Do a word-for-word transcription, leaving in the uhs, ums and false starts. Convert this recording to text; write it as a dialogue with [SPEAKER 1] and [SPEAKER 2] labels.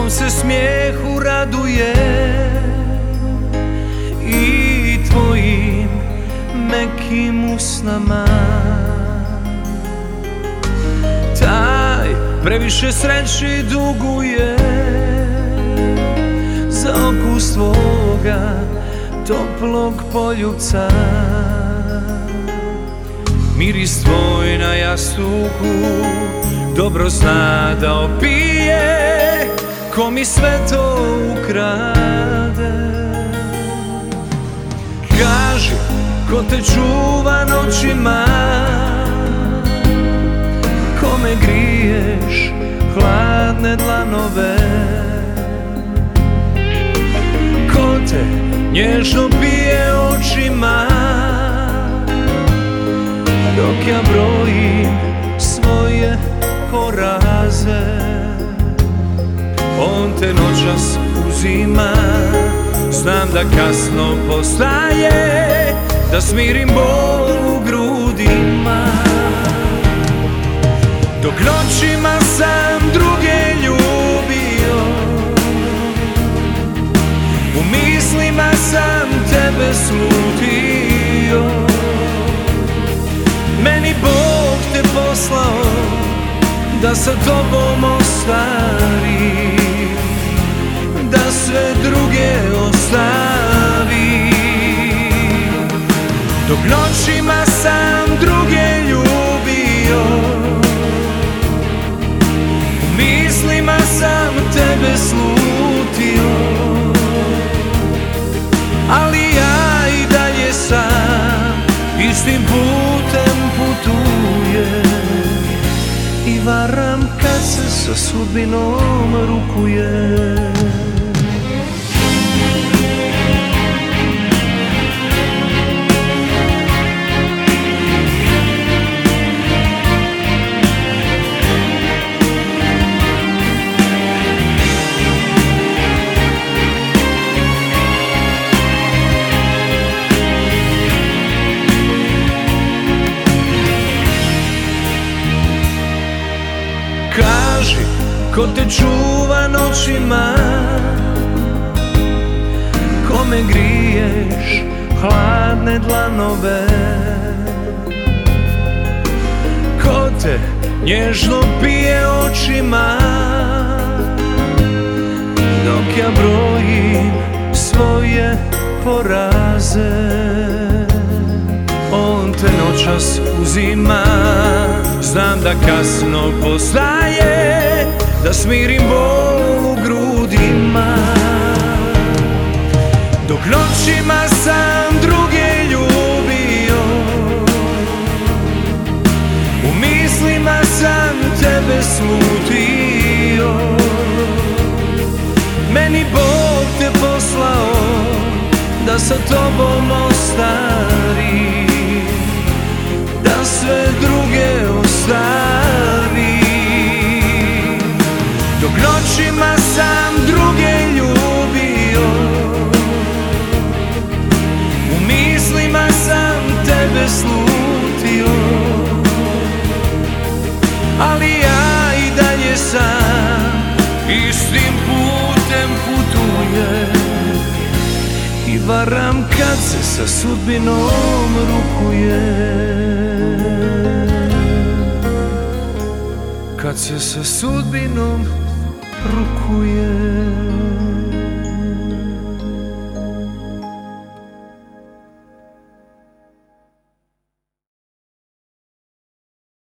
[SPEAKER 1] Tvom se smijehu raduje i tvojim mekim usnama. Taj previše sreći duguje za okus tvoga toplog poljubca. Miris tvoj na jastuku dobro zna da opije ko mi sve to ukrade. Kaži ko te čuva noćima, kome griješ hladne dlanove, ko te nježno pije očima dok ja brojim svoje poraze. On te noćas uzima, znam da kasno postaje, da smirim bol u grudima. Dok noćima sam druge ljubio, u mislima sam tebe slutio. Meni Bog te poslao da sa tobom ostari, da sve druge ostavi. Dok noćima sam druge ljubio, u mislima sam tebe slutio. Ali ja i dalje sam istim putem putujem i varam kad se sa sudbinom rukujem. Kaži ko te čuva noćima, kome griješ hladne dlanove, ko te nježno pije očima dok ja brojim svoje poraze. On te noćas uzima, znam da kasno postaje, da smirim bol u grudima. Dok noćima sam druge ljubio, u mislima sam tebe slutio. Meni Bog te poslao da sa tobom ostari, da sve druge ostavi. Dok noćima sam druge ljubio, u mislima sam tebe slutio. Ali ja i dalje sam istim putem putujem i varam kad se sa sudbinom rukujem. Kad se sa sudbinom rukujem.